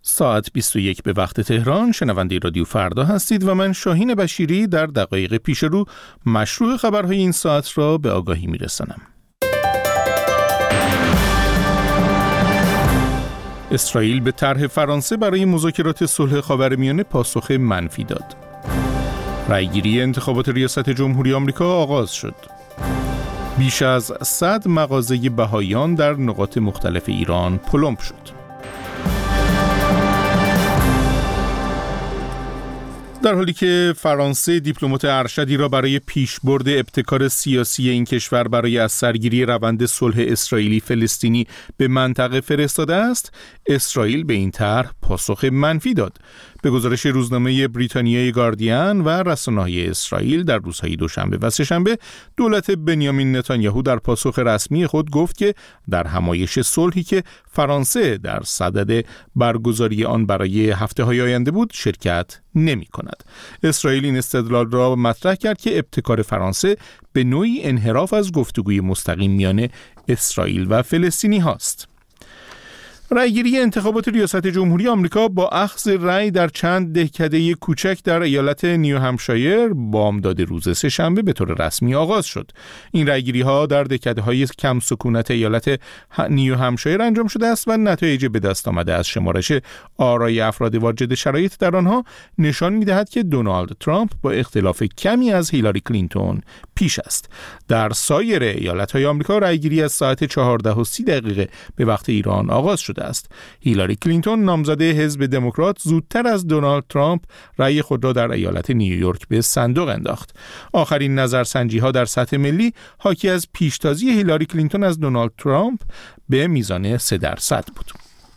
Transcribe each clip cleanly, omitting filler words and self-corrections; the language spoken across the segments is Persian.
ساعت 21 به وقت تهران. شنونده رادیو فردا هستید و من شاهین بشیری در دقایق پیش رو مشروع خبرهای این ساعت را به آگاهی میرسانم. اسرائیل به طرح فرانسه برای مذاکرات صلح خاورمیانه پاسخ منفی داد. رأیگیری انتخابات ریاست جمهوری آمریکا آغاز شد. بیش از 100 مغازه بهائیان در نقاط مختلف ایران پلمب شد. در حالی که فرانسه دیپلمات ارشدی را برای پیشبرد ابتکار سیاسی این کشور برای از سرگیری روند صلح اسرائیلی فلسطینی به منطقه فرستاده است، اسرائیل به این طرح پاسخ منفی داد. به گزارش روزنامه بریتانیای گاردین و رسانه‌های اسرائیل در روزهای دوشنبه و سه‌شنبه، دولت بنیامین نتانیاهو در پاسخ رسمی خود گفت که در همایش صلحی که فرانسه در صدد برگزاری آن برای هفته‌های آینده بود شرکت نمی‌کند. اسرائیل این استدلال را مطرح کرد که ابتکار فرانسه به نوعی انحراف از گفتگوی مستقیم میان اسرائیل و فلسطینی هاست. رأیگیری انتخابات ریاست جمهوری آمریکا با اخذ رأی در چند دهکده کوچک در ایالت نیو همشایر بامداد روز سه‌شنبه به طور رسمی آغاز شد. این رأیگیری‌ها در دهکده‌های کم سکونت ایالت نیو همشایر انجام شده است و نتایج به دست آمده از شمارش آرای افراد واجد شرایط در آنها نشان می‌دهد که دونالد ترامپ با اختلاف کمی از هیلاری کلینتون پیش است. در سایر ایالت‌های آمریکا رأیگیری از ساعت 14:30 به وقت ایران آغاز شد است. هیلاری کلینتون نامزد حزب دموکرات زودتر از دونالد ترامپ رأی خود را در ایالت نیویورک به صندوق انداخت. آخرین نظرسنجی‌ها در سطح ملی حاکی از پیشتازی هیلاری کلینتون از دونالد ترامپ به میزان 3% بود.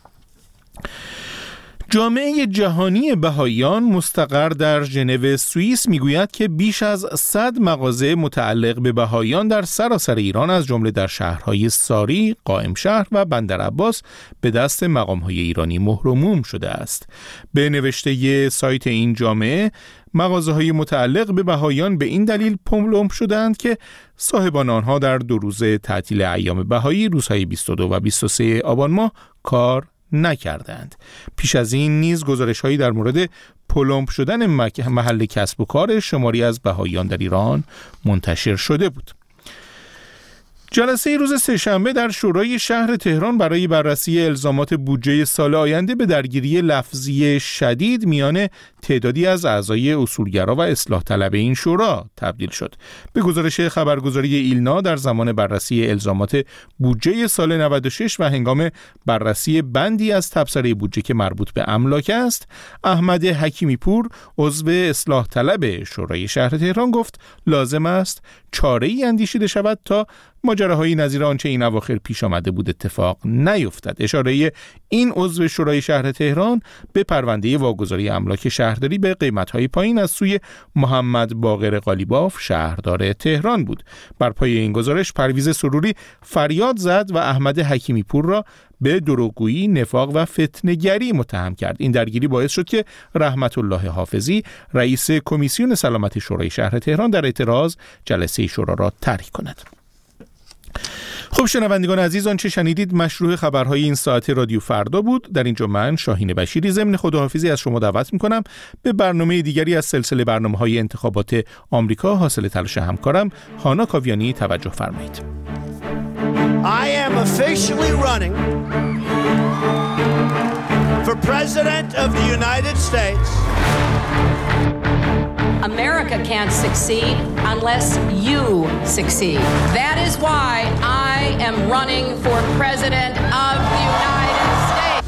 جامعه جهانی بهائیان مستقر در ژنو سوئیس میگوید که بیش از 100 مغازه متعلق به بهائیان در سراسر ایران از جمله در شهرهای ساری، قائمشهر و بندرعباس به دست مقام‌های ایرانی مهر و موم شده است. به نوشته سایت این جامعه، مغازه‌های متعلق به بهائیان به این دلیل پلمب شدند که صاحبان آنها در 2 روز تعطیل ایام بهایی روزهای 22 و 23 آبان ماه کار نکردند. پیش از این نیز گزارش‌هایی در مورد پلمب شدن محل کسب و کار شماری از بهائیان در ایران منتشر شده بود. جلسه روز سه‌شنبه در شورای شهر تهران برای بررسی الزامات بودجه سال آینده به درگیری لفظی شدید میان تعدادی از اعضای اصولگرا و اصلاح طلب این شورا تبدیل شد. به گزارش خبرگزاری ایلنا، در زمان بررسی الزامات بودجه سال 96 و هنگام بررسی بندی از تبصره بودجه که مربوط به املاک است، احمد حکیمی پور، عضو اصلاح طلب شورای شهر تهران، گفت لازم است چاره‌ای اندیشیده شود تا ماجراهایی نظیر آنچه این اواخر پیش آمده بود اتفاق نیفتد. اشاره این عضو شورای شهر تهران به پرونده واگذاری املاک شهرداری به قیمت‌های پایین از سوی محمد باقر قالیباف شهردار تهران بود. بر پای این گزارش پرویز سروری فریاد زد و احمد حکیمی پور را به دروغگویی، نفاق و فتنه‌گری متهم کرد. این درگیری باعث شد که رحمت الله حافظی، رئیس کمیسیون سلامت شورای شهر تهران، در اعتراض جلسه شورا را ترک کند. خب شنوندگان عزیز، آنچه شنیدید مشروع خبرهای این ساعت رادیو فردا بود. در اینجا من شاهین بشیری ضمن خداحافظی از شما دعوت میکنم به برنامه دیگری از سلسله برنامه‌های انتخابات آمریکا حاصل تلاش همکارم هانا کاویانی توجه فرمایید. I am officially running for President of the United States. America can't succeed unless you succeed. That is why I am running for President of the United States.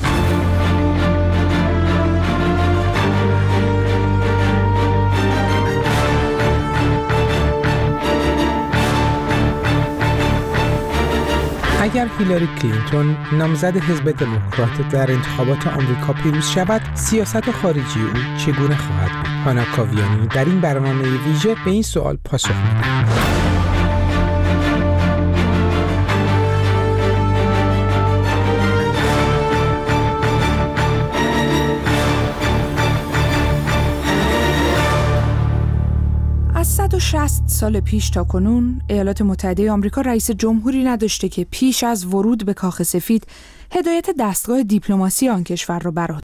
اگر هیلاری کلینتون نامزد حزب دموکرات در انتخابات آمریکا پیروز شود، سیاست خارجی او چگونه خواهد بود؟ هانا کاویانی در این برنامه ویژه به این سوال پاسخ می‌دهد. از 160 سال پیش تا کنون ایالات متحده آمریکا رئیس جمهوری نداشته که پیش از ورود به کاخ سفید هدایت دستگاه دیپلماسی آن کشور را بر عهده